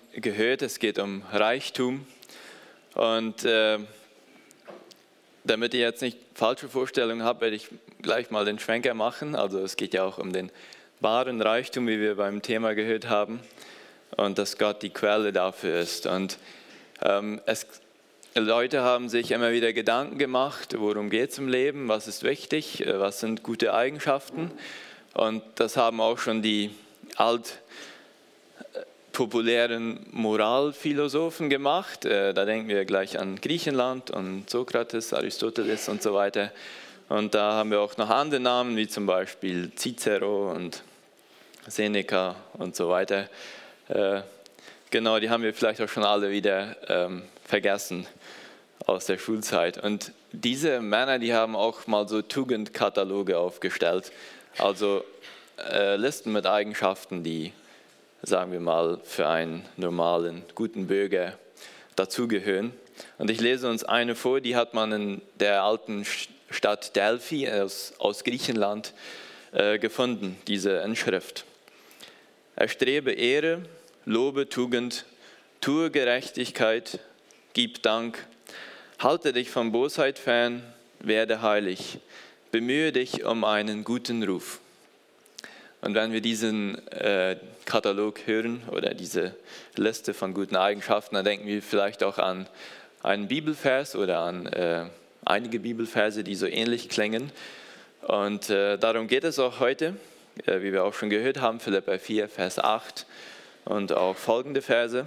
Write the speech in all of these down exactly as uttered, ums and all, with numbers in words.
gehört, es geht um Reichtum. Und äh, damit ihr jetzt nicht falsche Vorstellungen habt, werde ich gleich mal den Schwenker machen. Also es geht ja auch um den wahren Reichtum, wie wir beim Thema gehört haben. Und dass Gott die Quelle dafür ist. Und ähm, es, Leute haben sich immer wieder Gedanken gemacht, worum geht es im Leben, was ist wichtig, was sind gute Eigenschaften. Und das haben auch schon die alt populären Moralphilosophen gemacht. Da denken wir gleich an Griechenland und Sokrates, Aristoteles und so weiter. Und da haben wir auch noch andere Namen, wie zum Beispiel Cicero und Seneca und so weiter. Genau, die haben wir vielleicht auch schon alle wieder ähm, vergessen aus der Schulzeit. Und diese Männer, die haben auch mal so Tugendkataloge aufgestellt, also äh, Listen mit Eigenschaften, die, sagen wir mal, für einen normalen, guten Bürger dazugehören. Und ich lese uns eine vor, die hat man in der alten Stadt Delphi aus, aus Griechenland äh, gefunden, diese Inschrift. Erstrebe Ehre, lobe Tugend, tue Gerechtigkeit, gib Dank, halte dich von Bosheit fern, werde heilig, bemühe dich um einen guten Ruf. Und wenn wir diesen äh, Katalog hören oder diese Liste von guten Eigenschaften, dann denken wir vielleicht auch an einen Bibelvers oder an äh, einige Bibelverse, die so ähnlich klingen. Und äh, darum geht es auch heute, äh, wie wir auch schon gehört haben, Philipper vier, Vers acht und auch folgende Verse.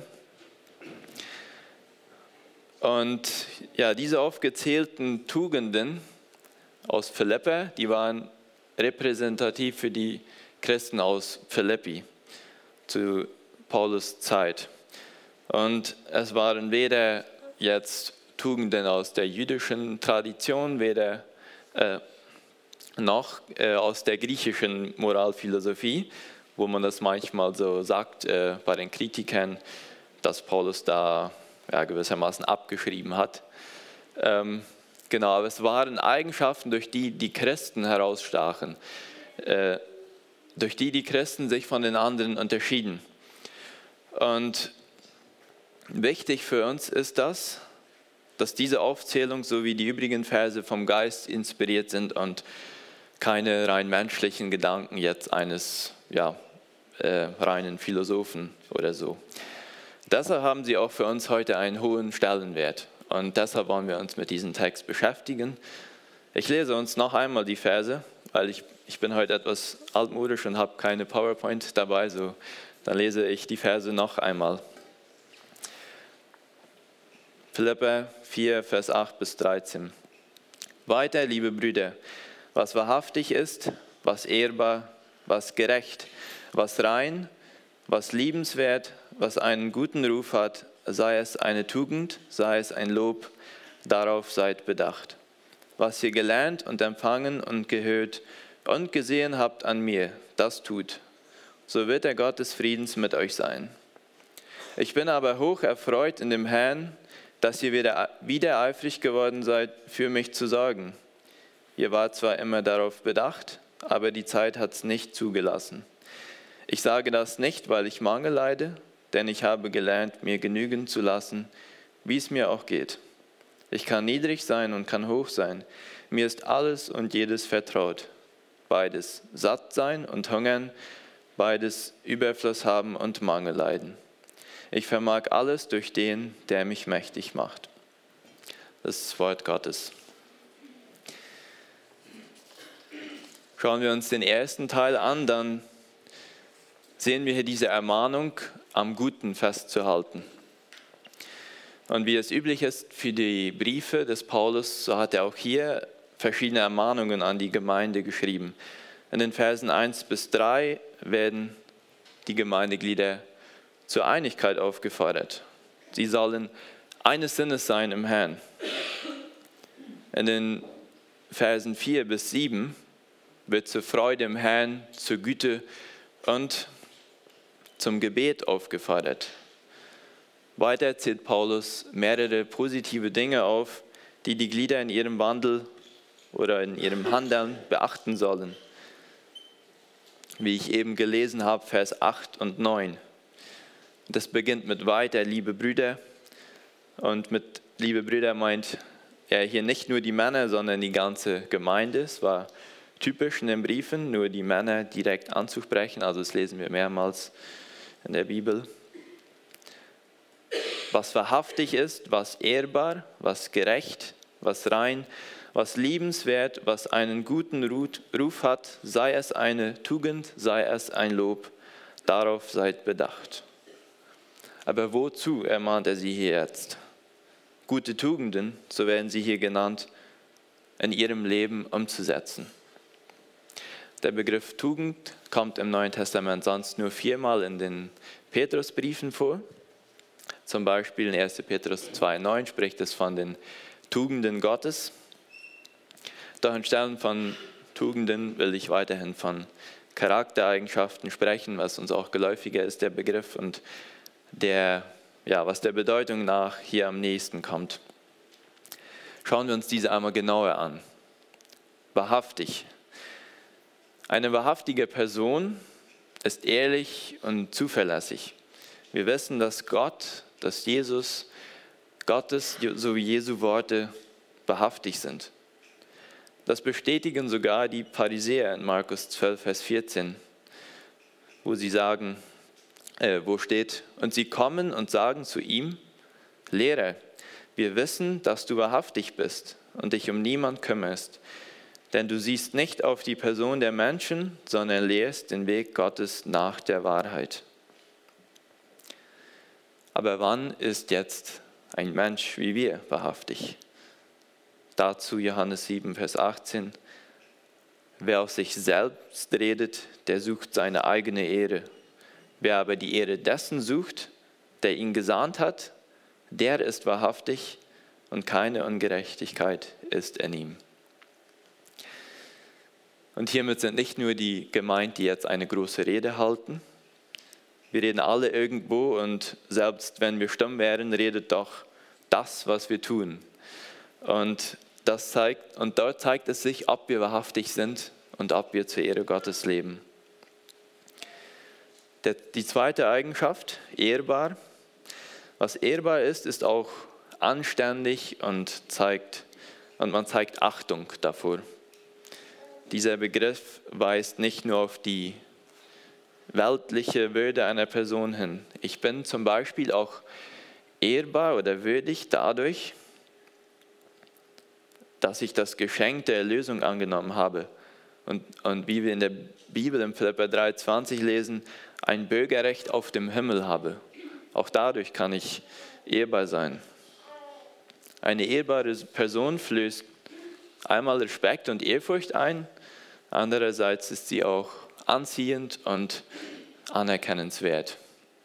Und ja, diese aufgezählten Tugenden aus Philipper, die waren repräsentativ für die Christen aus Philippi zu Paulus Zeit. Und es waren weder jetzt Tugenden aus der jüdischen Tradition, weder äh, noch äh, aus der griechischen Moralphilosophie, wo man das manchmal so sagt äh, bei den Kritikern, dass Paulus da ja, gewissermaßen abgeschrieben hat. Ähm, genau, aber es waren Eigenschaften, durch die die Christen herausstachen, äh, durch die die Christen sich von den anderen unterschieden. Und wichtig für uns ist das, dass diese Aufzählung sowie die übrigen Verse vom Geist inspiriert sind und keine rein menschlichen Gedanken jetzt eines ja, äh, reinen Philosophen oder so. Deshalb haben sie auch für uns heute einen hohen Stellenwert und deshalb wollen wir uns mit diesem Text beschäftigen. Ich lese uns noch einmal die Verse, weil ich, ich bin heute etwas altmodisch und habe keine PowerPoint dabei, so dann lese ich die Verse noch einmal. Philipper vier, Vers acht bis dreizehn. Weiter, liebe Brüder, was wahrhaftig ist, was ehrbar, was gerecht, was rein, was liebenswert, was einen guten Ruf hat, sei es eine Tugend, sei es ein Lob, darauf seid bedacht. Was ihr gelernt und empfangen und gehört und gesehen habt an mir, das tut. So wird der Gott des Friedens mit euch sein. Ich bin aber hoch erfreut in dem Herrn, dass ihr wieder, wieder eifrig geworden seid, für mich zu sorgen. Ihr wart zwar immer darauf bedacht, aber die Zeit hat es nicht zugelassen. Ich sage das nicht, weil ich Mangel leide, denn ich habe gelernt, mir genügen zu lassen, wie es mir auch geht. Ich kann niedrig sein und kann hoch sein. Mir ist alles und jedes vertraut. Beides satt sein und hungern, beides Überfluss haben und Mangel leiden. Ich vermag alles durch den, der mich mächtig macht. Das ist das Wort Gottes. Schauen wir uns den ersten Teil an, dann sehen wir hier diese Ermahnung, am Guten festzuhalten. Und wie es üblich ist für die Briefe des Paulus, so hat er auch hier verschiedene Ermahnungen an die Gemeinde geschrieben. In den Versen eins bis drei werden die Gemeindeglieder zur Einigkeit aufgefordert. Sie sollen eines Sinnes sein im Herrn. In den Versen vier bis sieben wird zur Freude im Herrn, zur Güte und zum Gebet aufgefordert. Weiter zählt Paulus mehrere positive Dinge auf, die die Glieder in ihrem Wandel oder in ihrem Handeln beachten sollen. Wie ich eben gelesen habe, Vers acht und neun. Das beginnt mit weiter, liebe Brüder. Und mit liebe Brüder meint er hier nicht nur die Männer, sondern die ganze Gemeinde. Es war typisch in den Briefen, nur die Männer direkt anzusprechen. Also das lesen wir mehrmals in der Bibel. Was wahrhaftig ist, was ehrbar, was gerecht, was rein, was liebenswert, was einen guten Ruf hat, sei es eine Tugend, sei es ein Lob, darauf seid bedacht. Aber wozu ermahnt er sie hier jetzt? Gute Tugenden, so werden sie hier genannt, in ihrem Leben umzusetzen. Der Begriff Tugend kommt im Neuen Testament sonst nur viermal in den Petrusbriefen vor. Zum Beispiel in erster Petrus zwei neun spricht es von den Tugenden Gottes. Doch anstelle von Tugenden will ich weiterhin von Charaktereigenschaften sprechen, was uns auch geläufiger ist, der Begriff, und der, ja, was der Bedeutung nach hier am nächsten kommt. Schauen wir uns diese einmal genauer an. Wahrhaftig. Eine wahrhaftige Person ist ehrlich und zuverlässig. Wir wissen, dass Gott, dass Jesus, Gottes sowie Jesu Worte wahrhaftig sind. Das bestätigen sogar die Pharisäer in Markus zwölf, Vers vierzehn, wo sie sagen, äh, wo steht, und sie kommen und sagen zu ihm, Lehrer, wir wissen, dass du wahrhaftig bist und dich um niemand kümmerst, denn du siehst nicht auf die Person der Menschen, sondern lehrst den Weg Gottes nach der Wahrheit. Aber wann ist jetzt ein Mensch wie wir wahrhaftig? Dazu Johannes sieben, Vers achtzehn. Wer auf sich selbst redet, der sucht seine eigene Ehre. Wer aber die Ehre dessen sucht, der ihn gesandt hat, der ist wahrhaftig und keine Ungerechtigkeit ist in ihm. Und hiermit sind nicht nur die gemeint, die jetzt eine große Rede halten. Wir reden alle irgendwo und selbst wenn wir stumm wären, redet doch das, was wir tun. Und, das zeigt, und dort zeigt es sich, ob wir wahrhaftig sind und ob wir zur Ehre Gottes leben. Der, die zweite Eigenschaft, ehrbar. Was ehrbar ist, ist auch anständig und, zeigt, und man zeigt Achtung davor. Dieser Begriff weist nicht nur auf die weltliche Würde einer Person hin. Ich bin zum Beispiel auch ehrbar oder würdig dadurch, dass ich das Geschenk der Erlösung angenommen habe. Und, und wie wir in der Bibel in Philipper drei zwanzig lesen, ein Bürgerrecht auf dem Himmel habe. Auch dadurch kann ich ehrbar sein. Eine ehrbare Person flößt einmal Respekt und Ehrfurcht ein, andererseits ist sie auch anziehend und anerkennenswert.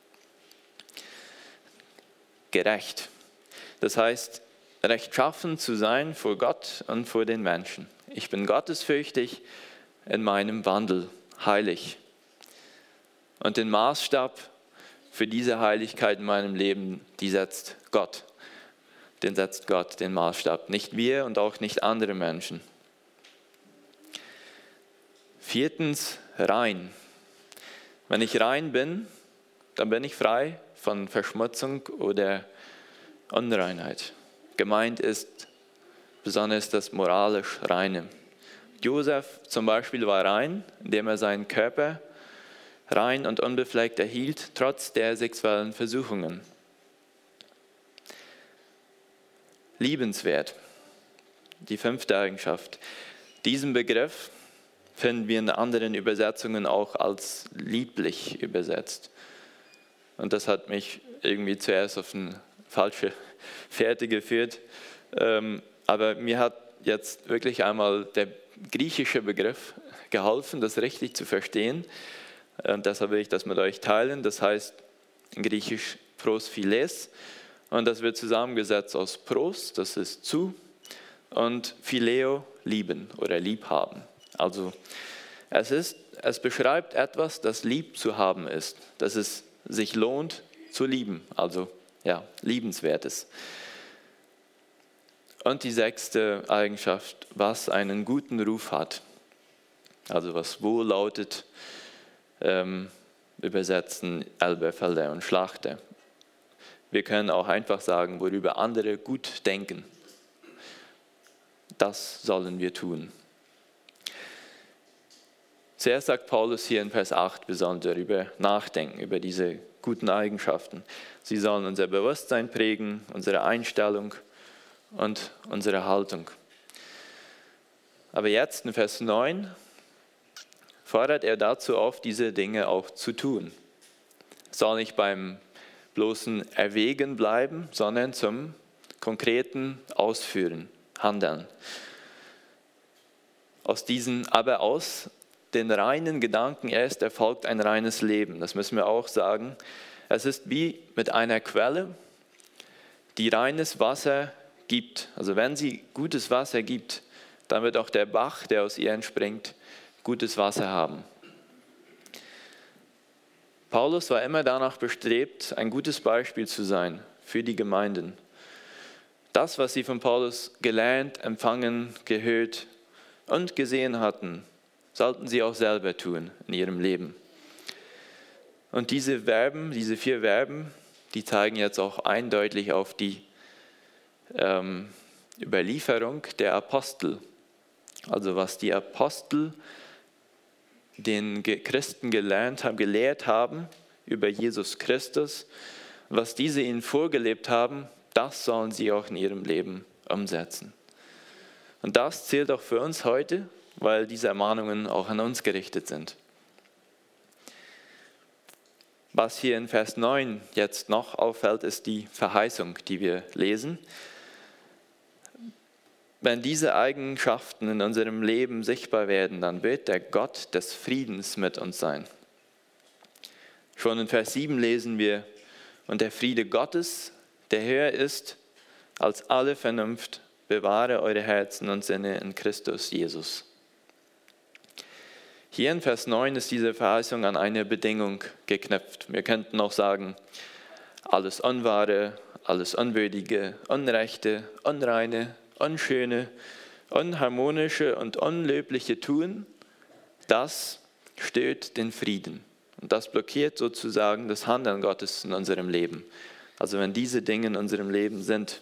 Gerecht. Das heißt, rechtschaffen zu sein vor Gott und vor den Menschen. Ich bin gottesfürchtig in meinem Wandel, heilig. Und den Maßstab für diese Heiligkeit in meinem Leben, die setzt Gott. Den setzt Gott, den Maßstab. Nicht wir und auch nicht andere Menschen. Viertens, rein. Wenn ich rein bin, dann bin ich frei von Verschmutzung oder Unreinheit. Gemeint ist besonders das moralisch Reine. Josef zum Beispiel war rein, indem er seinen Körper rein und unbefleckt erhielt, trotz der sexuellen Versuchungen. Liebenswert, die fünfte Eigenschaft. Diesen Begriff finden wir in anderen Übersetzungen auch als lieblich übersetzt. Und das hat mich irgendwie zuerst auf eine falsche Fährte geführt. Aber mir hat jetzt wirklich einmal der griechische Begriff geholfen, das richtig zu verstehen. Und deshalb will ich das mit euch teilen. Das heißt in Griechisch prosphiles. Und das wird zusammengesetzt aus pros, das ist zu, und phileo, lieben oder liebhaben. Also es, ist, es beschreibt etwas, das lieb zu haben ist, dass es sich lohnt zu lieben, also ja, liebenswertes. Und die sechste Eigenschaft, was einen guten Ruf hat, also was wohl lautet, ähm, übersetzen Elberfelder und Schlachter. Wir können auch einfach sagen, worüber andere gut denken. Das sollen wir tun. Zuerst sagt Paulus hier in Vers acht, wir sollen darüber nachdenken, über diese guten Eigenschaften. Sie sollen unser Bewusstsein prägen, unsere Einstellung und unsere Haltung. Aber jetzt in Vers neun fordert er dazu auf, diese Dinge auch zu tun. Es soll nicht beim bloßen Erwägen bleiben, sondern zum konkreten Ausführen, Handeln. Aus diesen, aber aus den reinen Gedanken erst erfolgt ein reines Leben. Das müssen wir auch sagen. Es ist wie mit einer Quelle, die reines Wasser gibt. Also wenn sie gutes Wasser gibt, dann wird auch der Bach, der aus ihr entspringt, gutes Wasser haben. Paulus war immer danach bestrebt, ein gutes Beispiel zu sein für die Gemeinden. Das, was sie von Paulus gelernt, empfangen, gehört und gesehen hatten, sollten sie auch selber tun in ihrem Leben. Und diese Verben, diese vier Verben, die zeigen jetzt auch eindeutig auf die ähm, Überlieferung der Apostel. Also was die Apostel den Christen gelernt haben, gelehrt haben über Jesus Christus, was diese ihnen vorgelebt haben, das sollen sie auch in ihrem Leben umsetzen. Und das zählt auch für uns heute, weil diese Ermahnungen auch an uns gerichtet sind. Was hier in Vers neun jetzt noch auffällt, ist die Verheißung, die wir lesen. Wenn diese Eigenschaften in unserem Leben sichtbar werden, dann wird der Gott des Friedens mit uns sein. Schon in Vers sieben lesen wir, und der Friede Gottes, der höher ist als alle Vernunft, bewahre eure Herzen und Sinne in Christus Jesus. Hier in Vers neun ist diese Verheißung an eine Bedingung geknüpft. Wir könnten auch sagen, alles Unwahre, alles Unwürdige, Unrechte, Unreine, Unschöne, Unharmonische und Unlöbliche tun, das stört den Frieden. Und das blockiert sozusagen das Handeln Gottes in unserem Leben. Also wenn diese Dinge in unserem Leben sind.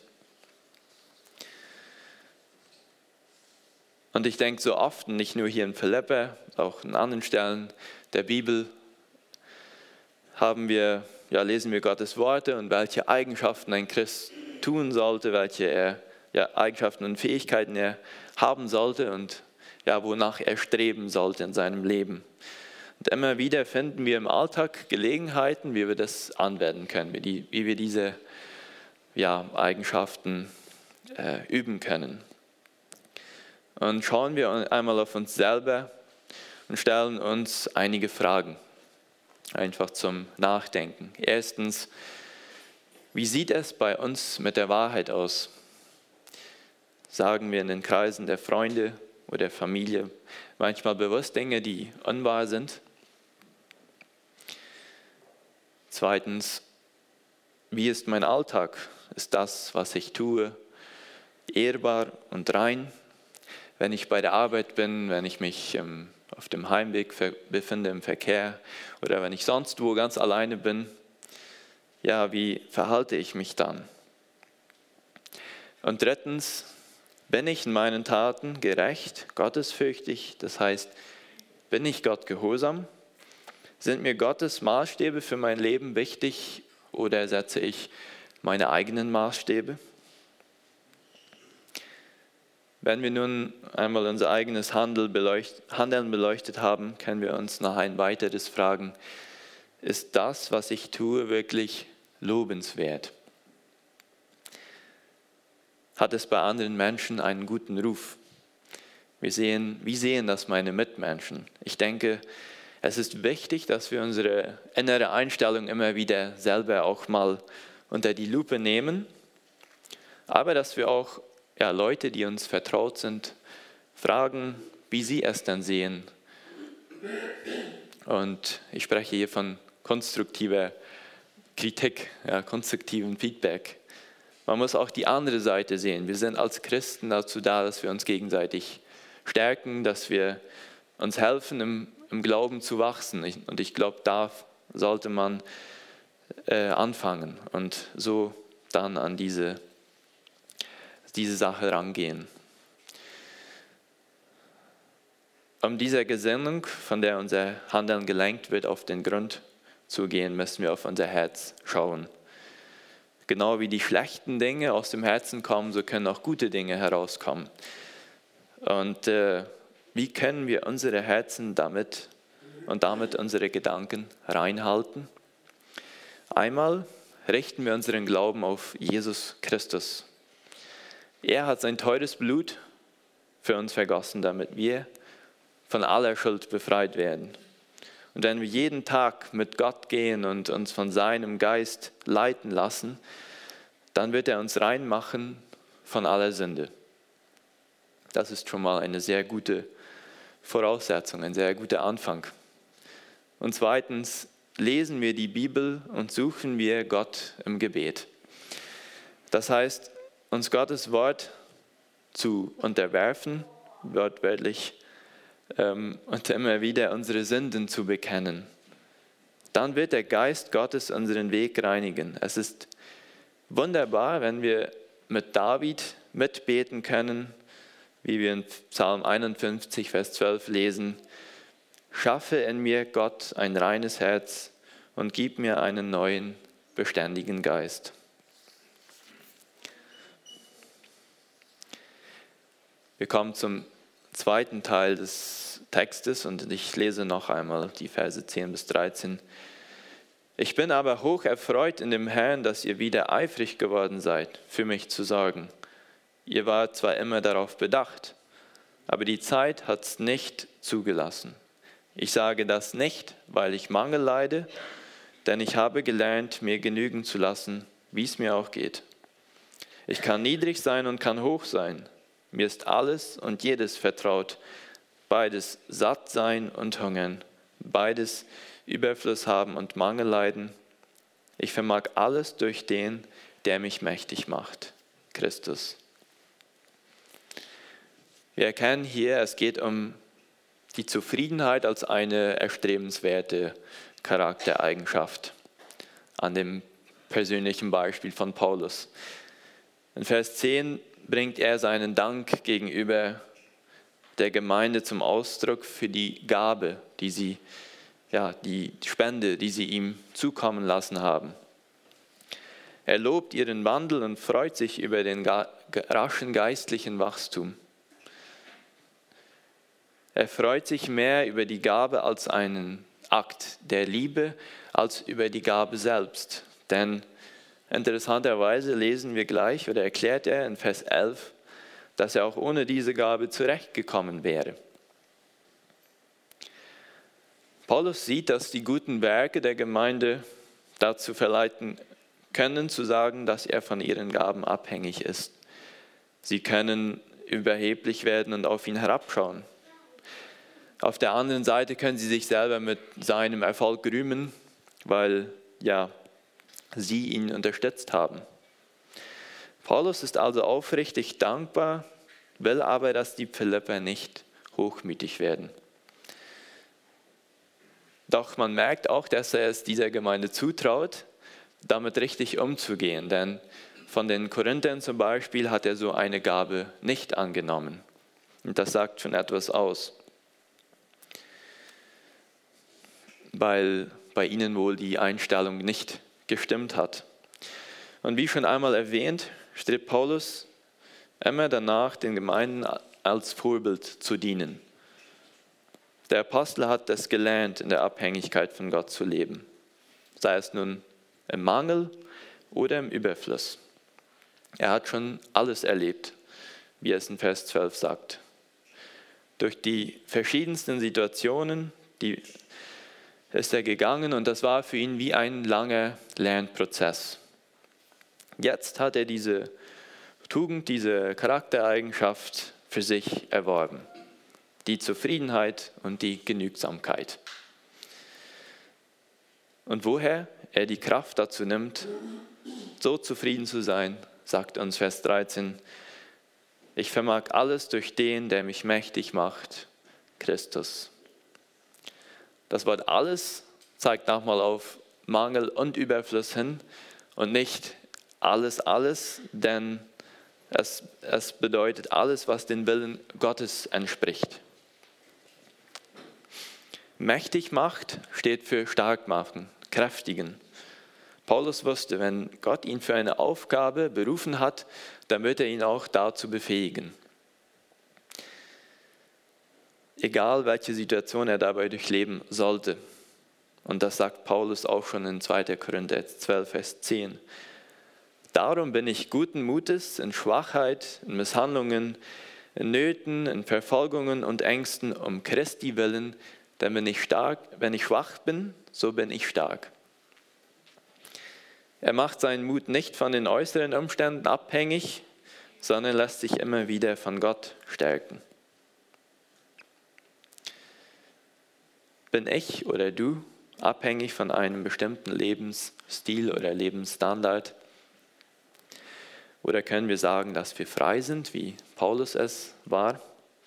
Und ich denke so oft, nicht nur hier in Philipper, auch in anderen Stellen der Bibel, haben wir, ja, lesen wir Gottes Worte und welche Eigenschaften ein Christ tun sollte, welche er, ja, Eigenschaften und Fähigkeiten er haben sollte und ja, wonach er streben sollte in seinem Leben. Und immer wieder finden wir im Alltag Gelegenheiten, wie wir das anwenden können, wie, die, wie wir diese ja, Eigenschaften äh, üben können. Und schauen wir einmal auf uns selber und stellen uns einige Fragen, einfach zum Nachdenken. Erstens, wie sieht es bei uns mit der Wahrheit aus? Sagen wir in den Kreisen der Freunde oder der Familie manchmal bewusst Dinge, die unwahr sind? Zweitens, wie ist mein Alltag? Ist das, was ich tue, ehrbar und rein? Wenn ich bei der Arbeit bin, wenn ich mich ähm, auf dem Heimweg befinde im Verkehr oder wenn ich sonst wo ganz alleine bin, ja, wie verhalte ich mich dann? Und drittens, bin ich in meinen Taten gerecht, gottesfürchtig, das heißt, bin ich Gott gehorsam? Sind mir Gottes Maßstäbe für mein Leben wichtig oder setze ich meine eigenen Maßstäbe? Wenn wir nun einmal unser eigenes Handeln beleuchtet haben, können wir uns noch ein weiteres fragen. Ist das, was ich tue, wirklich lobenswert? Hat es bei anderen Menschen einen guten Ruf? Wir sehen, wie sehen das meine Mitmenschen? Ich denke, es ist wichtig, dass wir unsere innere Einstellung immer wieder selber auch mal unter die Lupe nehmen, aber dass wir auch ja, Leute, die uns vertraut sind, fragen, wie sie es denn sehen. Und ich spreche hier von konstruktiver Kritik, ja, konstruktivem Feedback. Man muss auch die andere Seite sehen. Wir sind als Christen dazu da, dass wir uns gegenseitig stärken, dass wir uns helfen, im, im Glauben zu wachsen. Und ich glaube, da sollte man äh, anfangen und so dann an diese, diese Sache rangehen. Um dieser Gesinnung, von der unser Handeln gelenkt wird, auf den Grund zu gehen, müssen wir auf unser Herz schauen. Genau wie die schlechten Dinge aus dem Herzen kommen, so können auch gute Dinge herauskommen. Und äh, wie können wir unsere Herzen damit und damit unsere Gedanken reinhalten? Einmal richten wir unseren Glauben auf Jesus Christus. Er hat sein teures Blut für uns vergossen, damit wir von aller Schuld befreit werden. Und wenn wir jeden Tag mit Gott gehen und uns von seinem Geist leiten lassen, dann wird er uns reinmachen von aller Sünde. Das ist schon mal eine sehr gute Voraussetzung, ein sehr guter Anfang. Und zweitens lesen wir die Bibel und suchen wir Gott im Gebet. Das heißt, uns Gottes Wort zu unterwerfen, wortwörtlich, ähm, und immer wieder unsere Sünden zu bekennen. Dann wird der Geist Gottes unseren Weg reinigen. Es ist wunderbar, wenn wir mit David mitbeten können, wie wir in Psalm einundfünfzig, Vers zwölf lesen: Schaffe in mir, Gott, ein reines Herz und gib mir einen neuen, beständigen Geist. Wir kommen zum zweiten Teil des Textes und ich lese noch einmal die Verse zehn bis dreizehn. Ich bin aber hoch erfreut in dem Herrn, dass ihr wieder eifrig geworden seid, für mich zu sorgen. Ihr wart zwar immer darauf bedacht, aber die Zeit hat es nicht zugelassen. Ich sage das nicht, weil ich Mangel leide, denn ich habe gelernt, mir genügen zu lassen, wie es mir auch geht. Ich kann niedrig sein und kann hoch sein. Mir ist alles und jedes vertraut, beides satt sein und hungern, beides Überfluss haben und Mangel leiden. Ich vermag alles durch den, der mich mächtig macht, Christus. Wir erkennen hier, es geht um die Zufriedenheit als eine erstrebenswerte Charaktereigenschaft, an dem persönlichen Beispiel von Paulus. In Vers zehn bringt er seinen Dank gegenüber der Gemeinde zum Ausdruck für die Gabe, die sie, ja, die Spende, die sie ihm zukommen lassen haben. Er lobt ihren Wandel und freut sich über den raschen geistlichen Wachstum. Er freut sich mehr über die Gabe als einen Akt der Liebe, als über die Gabe selbst. Denn interessanterweise lesen wir gleich, oder erklärt er in Vers elf, dass er auch ohne diese Gabe zurechtgekommen wäre. Paulus sieht, dass die guten Werke der Gemeinde dazu verleiten können, zu sagen, dass er von ihren Gaben abhängig ist. Sie können überheblich werden und auf ihn herabschauen. Auf der anderen Seite können sie sich selber mit seinem Erfolg rühmen, weil ja, sie ihn unterstützt haben. Paulus ist also aufrichtig dankbar, will aber, dass die Philipper nicht hochmütig werden. Doch man merkt auch, dass er es dieser Gemeinde zutraut, damit richtig umzugehen. Denn von den Korinthern zum Beispiel hat er so eine Gabe nicht angenommen. Und das sagt schon etwas aus. Weil bei ihnen wohl die Einstellung nicht gestimmt hat. Und wie schon einmal erwähnt, strebt Paulus immer danach, den Gemeinden als Vorbild zu dienen. Der Apostel hat es gelernt, in der Abhängigkeit von Gott zu leben, sei es nun im Mangel oder im Überfluss. Er hat schon alles erlebt, wie es in Vers zwölf sagt. Durch die verschiedensten Situationen, die ist er gegangen und das war für ihn wie ein langer Lernprozess. Jetzt hat er diese Tugend, diese Charaktereigenschaft für sich erworben. Die Zufriedenheit und die Genügsamkeit. Und woher er die Kraft dazu nimmt, so zufrieden zu sein, sagt uns Vers dreizehn, ich vermag alles durch den, der mich mächtig macht, Christus. Das Wort alles zeigt nochmal auf Mangel und Überfluss hin und nicht alles, alles, denn es, es bedeutet alles, was dem Willen Gottes entspricht. Mächtig macht steht für stark machen, kräftigen. Paulus wusste, wenn Gott ihn für eine Aufgabe berufen hat, dann wird er ihn auch dazu befähigen. Egal welche Situation er dabei durchleben sollte. Und das sagt Paulus auch schon in zweiter Korinther zwölf, Vers zehn. Darum bin ich guten Mutes in Schwachheit, in Misshandlungen, in Nöten, in Verfolgungen und Ängsten um Christi willen, denn wenn ich stark, wenn ich schwach bin, so bin ich stark. Er macht seinen Mut nicht von den äußeren Umständen abhängig, sondern lässt sich immer wieder von Gott stärken. Bin ich oder du abhängig von einem bestimmten Lebensstil oder Lebensstandard? Oder können wir sagen, dass wir frei sind, wie Paulus es war?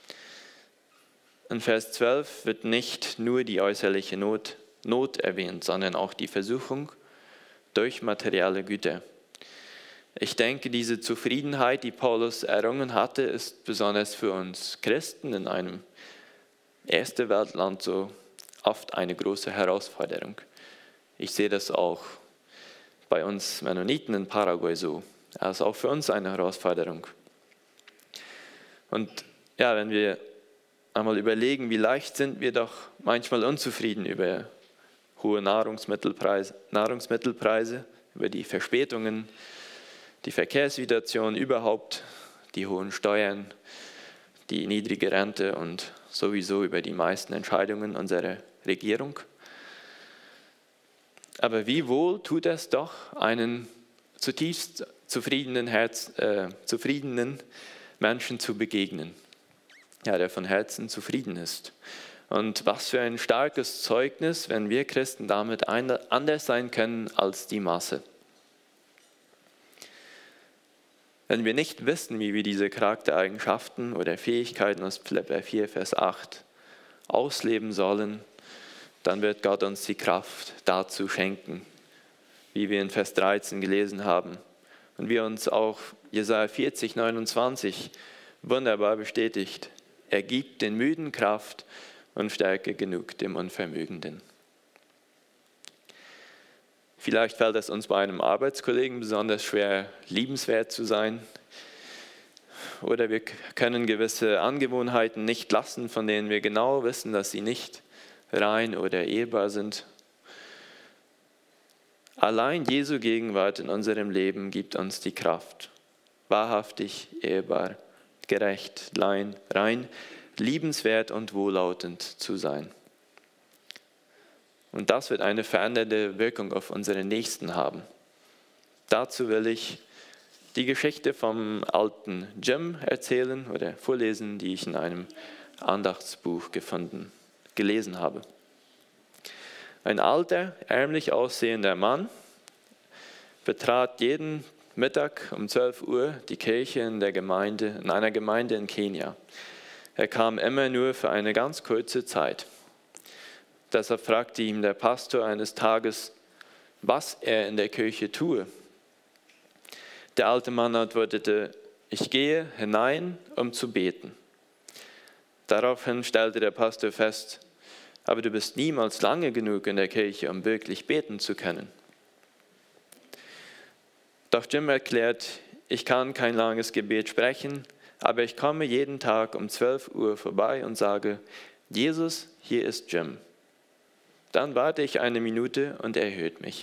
In Vers zwölf wird nicht nur die äußerliche Not, Not erwähnt, sondern auch die Versuchung durch materielle Güter. Ich denke, diese Zufriedenheit, die Paulus errungen hatte, ist besonders für uns Christen in einem ersten Weltland so oft eine große Herausforderung. Ich sehe das auch bei uns Mennoniten in Paraguay so. Das ist auch für uns eine Herausforderung. Und ja, wenn wir einmal überlegen, wie leicht sind wir doch manchmal unzufrieden über hohe Nahrungsmittelpreise, Nahrungsmittelpreise, über die Verspätungen, die Verkehrssituation überhaupt, die hohen Steuern, die niedrige Rente und sowieso über die meisten Entscheidungen unserer Regierung. Aber wie wohl tut es doch, einen zutiefst zufriedenen, Herz, äh, zufriedenen Menschen zu begegnen, ja, der von Herzen zufrieden ist. Und was für ein starkes Zeugnis, wenn wir Christen damit anders sein können als die Masse. Wenn wir nicht wissen, wie wir diese Charaktereigenschaften oder Fähigkeiten aus Philipper vier, Vers acht ausleben sollen, dann wird Gott uns die Kraft dazu schenken, wie wir in Vers dreizehn gelesen haben. Und wie uns auch Jesaja vierzig, neunundzwanzig wunderbar bestätigt. Er gibt den Müden Kraft und Stärke genug dem Unvermögenden. Vielleicht fällt es uns bei einem Arbeitskollegen besonders schwer, liebenswert zu sein. Oder wir können gewisse Angewohnheiten nicht lassen, von denen wir genau wissen, dass sie nicht rein oder ehebar sind. Allein Jesu Gegenwart in unserem Leben gibt uns die Kraft, wahrhaftig, ehebar, gerecht, rein, liebenswert und wohlautend zu sein. Und das wird eine verändernde Wirkung auf unsere Nächsten haben. Dazu will ich die Geschichte vom alten Jim erzählen oder vorlesen, die ich in einem Andachtsbuch gefunden, gelesen habe. Ein alter, ärmlich aussehender Mann betrat jeden Mittag um zwölf Uhr die Kirche in der Gemeinde, in einer Gemeinde in Kenia. Er kam immer nur für eine ganz kurze Zeit. Deshalb fragte ihn der Pastor eines Tages, was er in der Kirche tue. Der alte Mann antwortete, ich gehe hinein, um zu beten. Daraufhin stellte der Pastor fest, aber du bist niemals lange genug in der Kirche, um wirklich beten zu können. Doch Jim erklärt, ich kann kein langes Gebet sprechen, aber ich komme jeden Tag um zwölf Uhr vorbei und sage, Jesus, hier ist Jim. Dann warte ich eine Minute und er hört mich.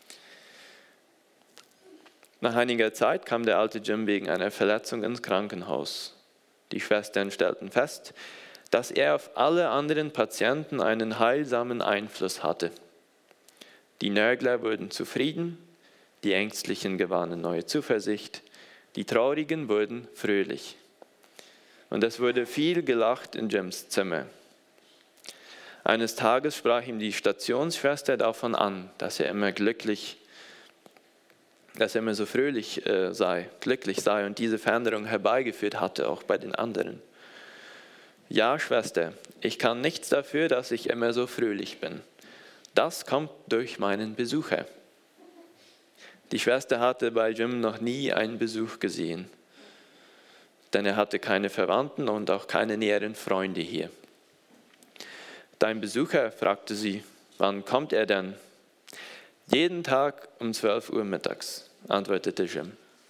Nach einiger Zeit kam der alte Jim wegen einer Verletzung ins Krankenhaus. Die Schwestern stellten fest, dass er auf alle anderen Patienten einen heilsamen Einfluss hatte. Die Nörgler wurden zufrieden, die Ängstlichen gewannen neue Zuversicht, die Traurigen wurden fröhlich. Und es wurde viel gelacht in Jims Zimmer. Eines Tages sprach ihm die Stationsschwester davon an, dass er immer glücklich, dass er immer so fröhlich äh, sei, glücklich sei und diese Veränderung herbeigeführt hatte, auch bei den anderen. Ja, Schwester, ich kann nichts dafür, dass ich immer so fröhlich bin. Das kommt durch meinen Besucher. Die Schwester hatte bei Jim noch nie einen Besuch gesehen, denn er hatte keine Verwandten und auch keine näheren Freunde hier. Dein Besucher, fragte sie, wann kommt er denn? Jeden Tag um zwölf Uhr mittags, antwortete Jim.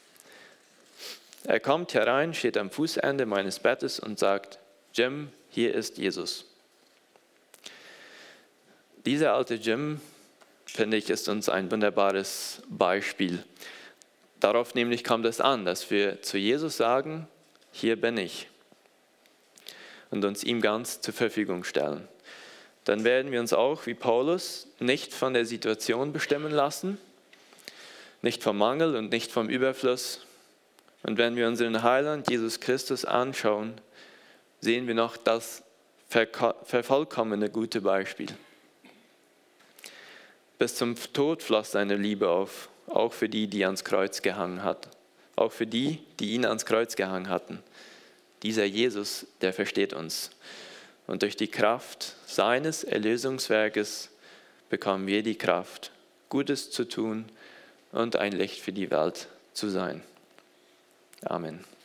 Er kommt herein, steht am Fußende meines Bettes und sagt, Jim, hier ist Jesus. Dieser alte Jim, finde ich, ist uns ein wunderbares Beispiel. Darauf nämlich kommt es an, dass wir zu Jesus sagen, hier bin ich, und uns ihm ganz zur Verfügung stellen. Dann werden wir uns auch, wie Paulus, nicht von der Situation bestimmen lassen, nicht vom Mangel und nicht vom Überfluss. Und wenn wir unseren Heiland Jesus Christus anschauen, sehen wir noch das vervollkommene gute Beispiel. Bis zum Tod floss seine Liebe auf, auch für die, die ans Kreuz gehangen hat. Auch für die, die ihn ans Kreuz gehangen hatten. Dieser Jesus, der versteht uns. Und durch die Kraft seines Erlösungswerkes bekommen wir die Kraft, Gutes zu tun und ein Licht für die Welt zu sein. Amen.